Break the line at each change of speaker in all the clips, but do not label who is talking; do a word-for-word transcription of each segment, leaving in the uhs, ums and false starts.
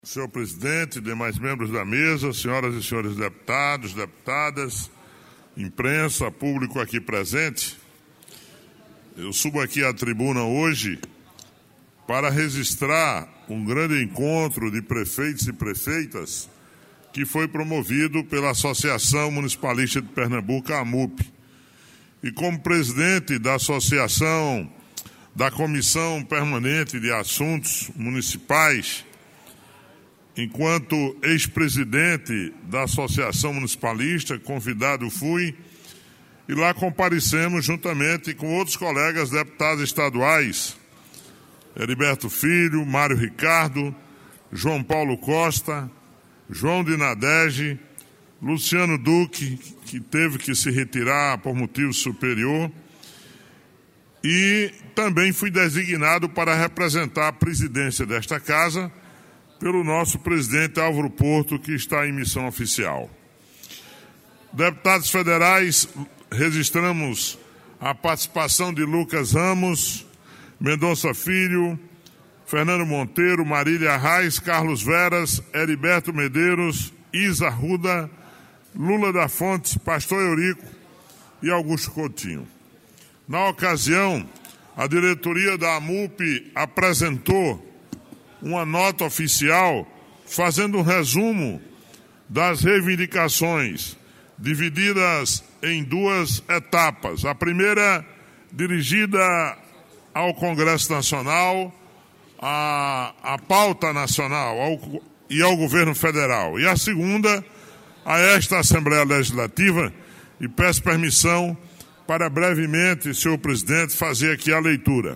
Senhor presidente, demais membros da mesa, senhoras e senhores deputados, deputadas, imprensa, público aqui presente, eu subo aqui à tribuna hoje para registrar um grande encontro de prefeitos e prefeitas que foi promovido pela Associação Municipalista de Pernambuco, a AMUP. E como presidente da Associação da Comissão Permanente de Assuntos Municipais, enquanto ex-presidente da Associação Municipalista, convidado fui, e lá comparecemos juntamente com outros colegas deputados estaduais, Heriberto Filho, Mário Ricardo, João Paulo Costa, João de Nadege, Luciano Duque, que teve que se retirar por motivo superior, e também fui designado para representar a presidência desta casa pelo nosso presidente Álvaro Porto, que está em missão oficial. Deputados federais, registramos a participação de Lucas Ramos, Mendonça Filho, Fernando Monteiro, Marília Arraes, Carlos Veras, Heriberto Medeiros, Isa Arruda, Lula da Fontes, Pastor Eurico e Augusto Coutinho. Na ocasião, a diretoria da AMUP apresentou uma nota oficial fazendo um resumo das reivindicações, divididas em duas etapas. A primeira, dirigida ao Congresso Nacional, à, à pauta nacional ao, e ao governo federal. E a segunda, a esta Assembleia Legislativa, e peço permissão para brevemente, senhor presidente, fazer aqui a leitura.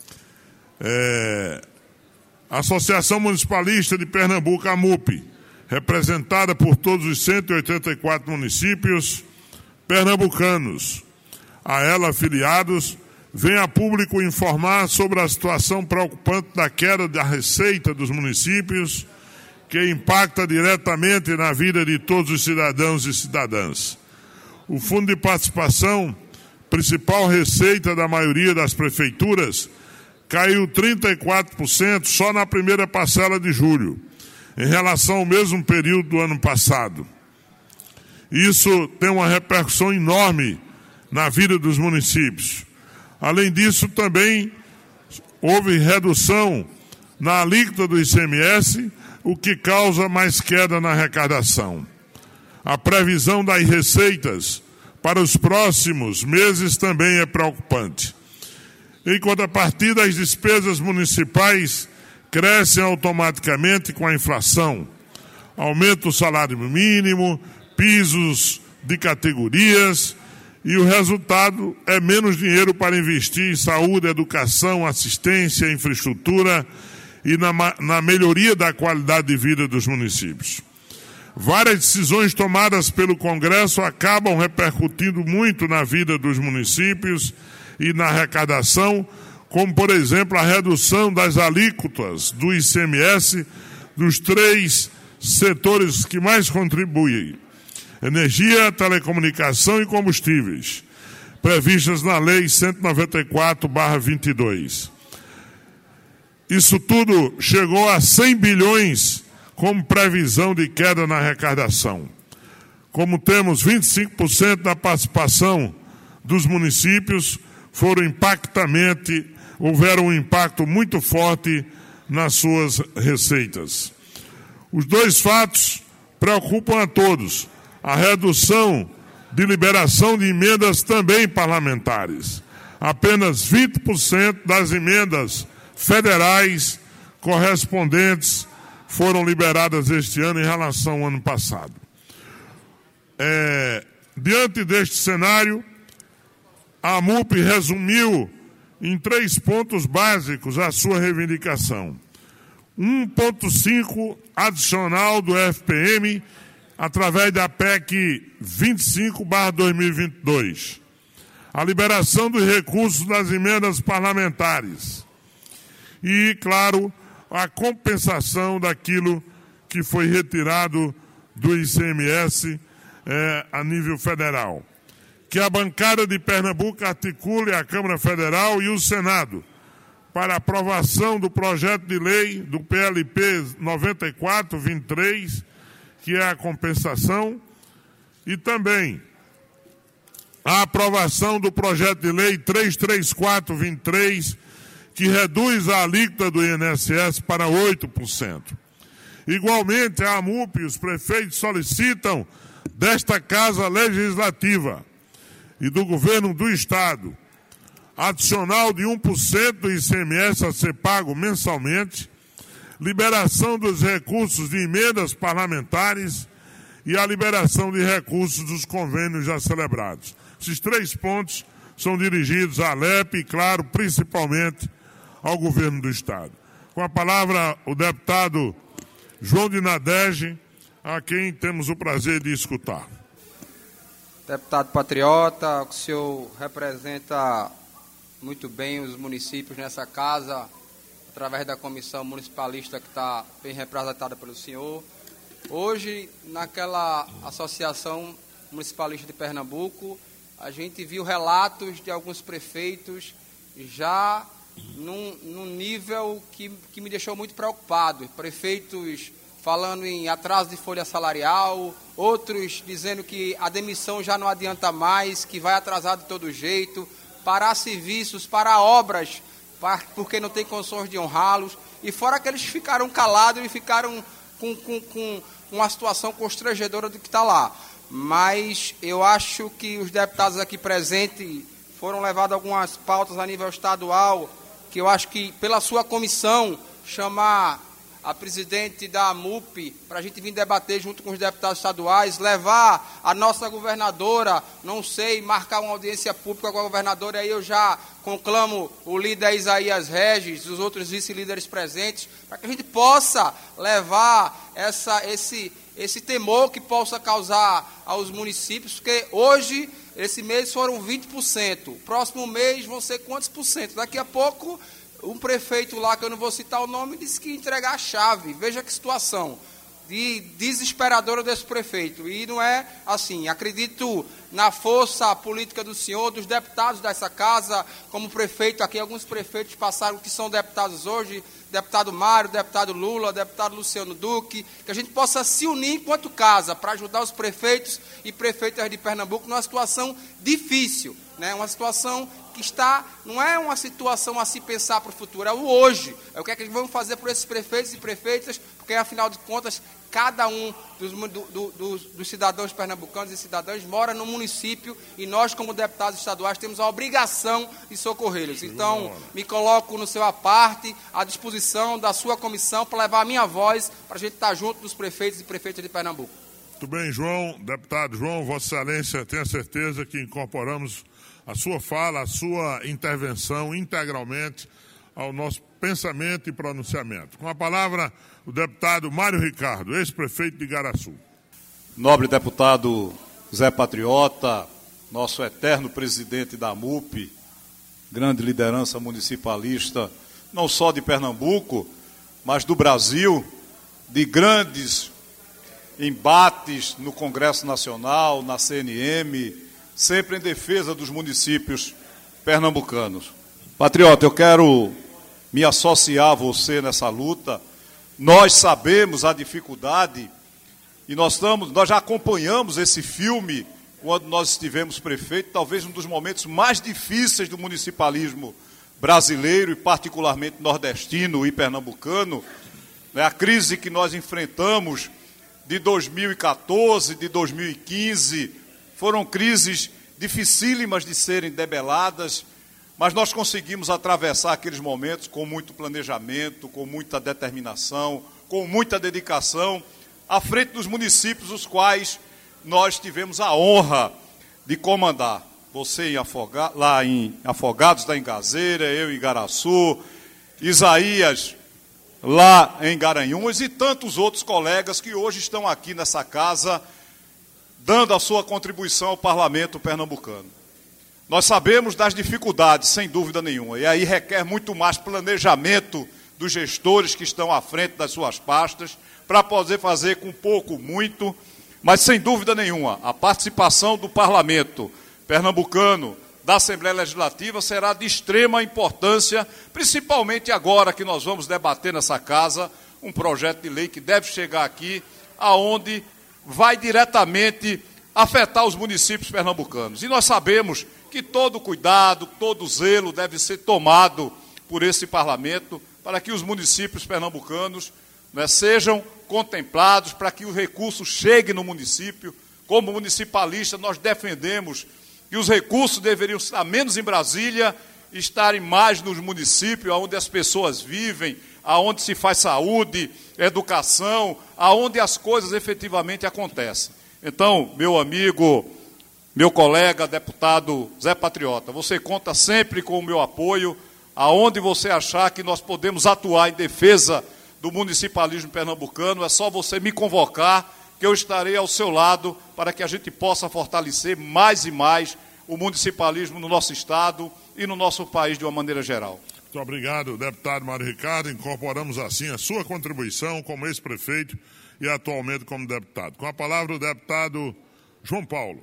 É... A Associação Municipalista de Pernambuco, a AMUP, representada por todos os cento e oitenta e quatro municípios pernambucanos, a ela afiliados, vem a público informar sobre a situação preocupante da queda da receita dos municípios, que impacta diretamente na vida de todos os cidadãos e cidadãs. O Fundo de Participação, principal receita da maioria das prefeituras, caiu trinta e quatro por cento só na primeira parcela de julho, em relação ao mesmo período do ano passado. Isso tem uma repercussão enorme na vida dos municípios. Além disso, também houve redução na alíquota do I C M S, o que causa mais queda na arrecadação. A previsão das receitas para os próximos meses também é preocupante. Em contrapartida, as despesas municipais crescem automaticamente com a inflação. Aumenta o salário mínimo, pisos de categorias, e o resultado é menos dinheiro para investir em saúde, educação, assistência, infraestrutura e na, na melhoria da qualidade de vida dos municípios. Várias decisões tomadas pelo Congresso acabam repercutindo muito na vida dos municípios e na arrecadação, como, por exemplo, a redução das alíquotas do I C M S dos três setores que mais contribuem: energia, telecomunicação e combustíveis, previstas na Lei cento e noventa e quatro barra vinte e dois. Isso tudo chegou a cem bilhões como previsão de queda na arrecadação. Como temos vinte e cinco por cento da participação dos municípios, foram impactamente, houveram um impacto muito forte nas suas receitas. Os dois fatos preocupam a todos. A redução de liberação de emendas também parlamentares. Apenas vinte por cento das emendas federais correspondentes foram liberadas este ano em relação ao ano passado. É, diante deste cenário, a AMUP resumiu em três pontos básicos a sua reivindicação. um ponto cinco adicional do F P M através da P E C vinte e cinco barra dois mil e vinte e dois. A liberação dos recursos das emendas parlamentares. E, claro, a compensação daquilo que foi retirado do I C M S eh, a nível federal. Que a bancada de Pernambuco articule a Câmara Federal e o Senado para aprovação do projeto de lei do P L P noventa e quatro, vinte e três, que é a compensação, e também a aprovação do projeto de lei trezentos e trinta e quatro, vinte e três, que reduz a alíquota do I N S S para oito por cento. Igualmente, a AMUP e os prefeitos solicitam desta Casa Legislativa e do Governo do Estado adicional de um por cento do I C M S a ser pago mensalmente, liberação dos recursos de emendas parlamentares e a liberação de recursos dos convênios já celebrados. Esses três pontos são dirigidos à Alep e, claro, principalmente ao Governo do Estado. Com a palavra, o deputado João de Nadege, a quem temos o prazer de escutar.
Deputado patriota, o senhor representa muito bem os municípios nessa casa, através da comissão municipalista que está bem representada pelo senhor. Hoje, naquela associação municipalista de Pernambuco, a gente viu relatos de alguns prefeitos já num, num nível que, que me deixou muito preocupado. Prefeitos falando em atraso de folha salarial, outros dizendo que a demissão já não adianta mais, que vai atrasar de todo jeito, parar serviços, parar obras, porque não tem condições de honrá-los. E fora que eles ficaram calados e ficaram com, com, com uma situação constrangedora do que está lá. Mas eu acho que os deputados aqui presentes foram levados algumas pautas a nível estadual, que eu acho que, pela sua comissão, chamar a presidente da AMUP para a gente vir debater junto com os deputados estaduais, levar a nossa governadora, não sei, marcar uma audiência pública com a governadora, aí eu já conclamo o líder Isaías Regis, os outros vice-líderes presentes, para que a gente possa levar essa, esse, esse temor que possa causar aos municípios, porque hoje, esse mês foram vinte por cento, próximo mês vão ser quantos por cento? Daqui a pouco, um prefeito lá, que eu não vou citar o nome, disse que ia entregar a chave. Veja que situação de desesperadora desse prefeito. E não é assim. Acredito na força política do senhor, dos deputados dessa casa, como prefeito aqui. Alguns prefeitos passaram que são deputados hoje, deputado Mário, deputado Lula, deputado Luciano Duque, que a gente possa se unir enquanto casa para ajudar os prefeitos e prefeitas de Pernambuco numa situação difícil, né? Uma situação que está, não é uma situação a se pensar para o futuro, é o hoje. É o que é que vamos fazer por esses prefeitos e prefeitas, porque, afinal de contas, cada um dos, do, do, dos, dos cidadãos pernambucanos e cidadãs mora no município e nós, como deputados estaduais, temos a obrigação de socorrê-los. Então, me coloco no seu aparte, à disposição da sua comissão, para levar a minha voz, para a gente estar junto dos prefeitos e prefeitas de Pernambuco.
Muito bem, João. Deputado João, Vossa Excelência, tenha certeza que incorporamos a sua fala, a sua intervenção integralmente ao nosso pensamento e pronunciamento. Com a palavra, o deputado Mário Ricardo, ex-prefeito de Igaraçu.
Nobre deputado Zé Patriota, nosso eterno presidente da AMUP, grande liderança municipalista, não só de Pernambuco, mas do Brasil, de grandes embates no Congresso Nacional, na C N M, sempre em defesa dos municípios pernambucanos. Patriota, eu quero me associar a você nessa luta. Nós sabemos a dificuldade e nós, estamos, nós já acompanhamos esse filme quando nós estivemos prefeito, talvez um dos momentos mais difíceis do municipalismo brasileiro e particularmente nordestino e pernambucano, né? A crise que nós enfrentamos de dois mil e quatorze, de dois mil e quinze, foram crises dificílimas de serem debeladas, mas nós conseguimos atravessar aqueles momentos com muito planejamento, com muita determinação, com muita dedicação, à frente dos municípios os quais nós tivemos a honra de comandar. Você em Afoga, lá em Afogados da Engazeira, eu em Igaraçu, Isaías lá em Garanhuns e tantos outros colegas que hoje estão aqui nessa casa dando a sua contribuição ao parlamento pernambucano. Nós sabemos das dificuldades, sem dúvida nenhuma, e aí requer muito mais planejamento dos gestores que estão à frente das suas pastas, para poder fazer com pouco, muito, mas sem dúvida nenhuma, a participação do parlamento pernambucano, da Assembleia Legislativa será de extrema importância, principalmente agora que nós vamos debater nessa casa um projeto de lei que deve chegar aqui, aonde vai diretamente afetar os municípios pernambucanos. E nós sabemos que todo cuidado, todo zelo deve ser tomado por esse parlamento para que os municípios pernambucanos, né, sejam contemplados, para que o recurso chegue no município. Como municipalista, nós defendemos que os recursos deveriam estar menos em Brasília, estarem mais nos municípios, onde as pessoas vivem, aonde se faz saúde, educação, aonde as coisas efetivamente acontecem. Então, meu amigo, meu colega, deputado Zé Patriota, você conta sempre com o meu apoio, aonde você achar que nós podemos atuar em defesa do municipalismo pernambucano, é só você me convocar, que eu estarei ao seu lado para que a gente possa fortalecer mais e mais o municipalismo no nosso estado e no nosso país de uma maneira geral.
Muito obrigado, deputado Mário Ricardo. Incorporamos assim a sua contribuição como ex-prefeito e atualmente como deputado. Com a palavra o deputado João Paulo.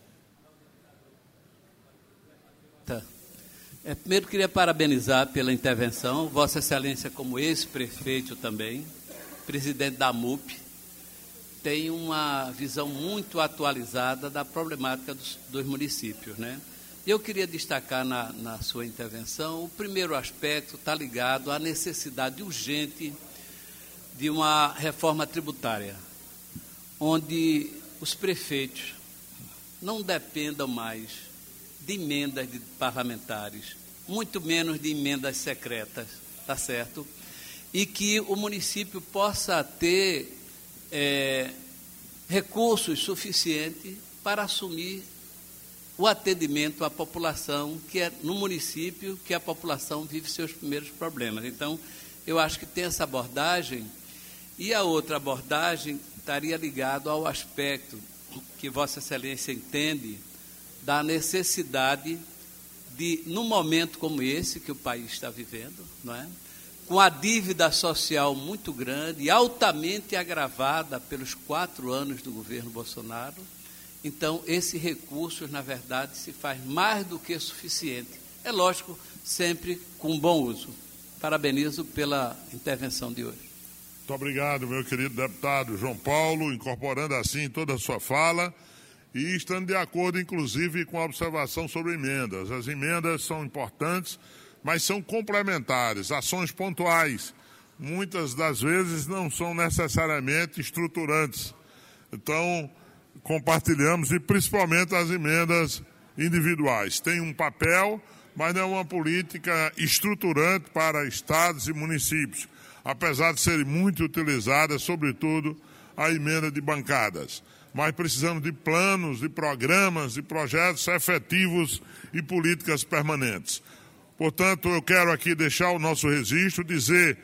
Tá. É, primeiro queria parabenizar pela intervenção, Vossa Excelência como ex-prefeito também, presidente da M U P, tem uma visão muito atualizada da problemática dos, dos municípios, né? Eu queria destacar na, na sua intervenção, o primeiro aspecto está ligado à necessidade urgente de uma reforma tributária, onde os prefeitos não dependam mais de emendas de parlamentares, muito menos de emendas secretas, tá certo? E que o município possa ter É, recursos suficientes para assumir o atendimento à população, que é no município que a população vive seus primeiros problemas. Então, eu acho que tem essa abordagem, e a outra abordagem estaria ligada ao aspecto que Vossa Excelência entende da necessidade de, num momento como esse que o país está vivendo, não é? Com a dívida social muito grande e altamente agravada pelos quatro anos do governo Bolsonaro, então esse recurso, na verdade, se faz mais do que suficiente. É lógico, sempre com bom uso. Parabenizo pela intervenção de hoje.
Muito obrigado, meu querido deputado João Paulo, incorporando assim toda a sua fala e estando de acordo, inclusive, com a observação sobre emendas. As emendas são importantes, mas são complementares, ações pontuais. Muitas das vezes não são necessariamente estruturantes. Então, compartilhamos, e principalmente as emendas individuais. Tem um papel, mas não é uma política estruturante para estados e municípios, apesar de serem muito utilizadas, sobretudo, a emenda de bancadas. Mas precisamos de planos, de programas, de projetos efetivos e políticas permanentes. Portanto, eu quero aqui deixar o nosso registro, dizer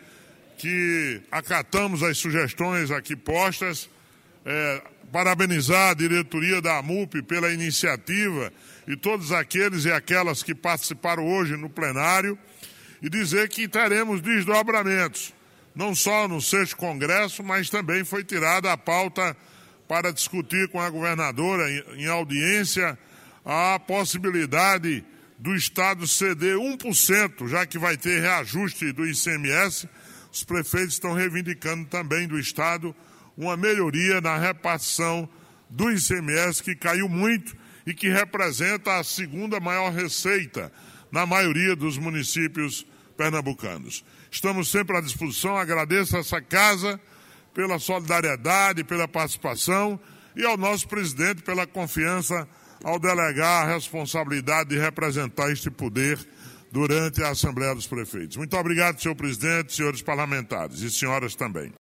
que acatamos as sugestões aqui postas, é, parabenizar a diretoria da A M U P pela iniciativa e todos aqueles e aquelas que participaram hoje no plenário, e dizer que teremos desdobramentos, não só no sexto congresso, mas também foi tirada a pauta para discutir com a governadora em, em audiência a possibilidade do Estado ceder um por cento, já que vai ter reajuste do I C M S, os prefeitos estão reivindicando também do Estado uma melhoria na repartição do I C M S, que caiu muito e que representa a segunda maior receita na maioria dos municípios pernambucanos. Estamos sempre à disposição, agradeço a essa casa pela solidariedade, pela participação, e ao nosso presidente pela confiança ao delegar a responsabilidade de representar este poder durante a Assembleia dos Prefeitos. Muito obrigado, senhor presidente, senhores parlamentares e senhoras também.